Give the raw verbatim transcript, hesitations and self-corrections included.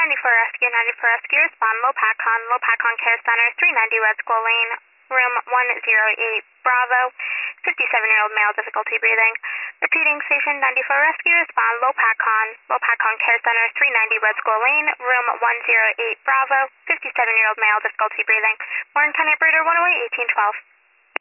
ninety-four Rescue, ninety-four Rescue, respond, Lopakon, Lopakon Care Center, three ninety Red Skull Lane, room one oh eight, Bravo, fifty-seven-year-old male, difficulty breathing. Repeating, station ninety-four Rescue, respond, Lopakon, Lopakon Care Center, three ninety Red Skull Lane, room one oh eight, Bravo, fifty-seven-year-old male, difficulty breathing. Warren County Operator one oh eight, eighteen twelve.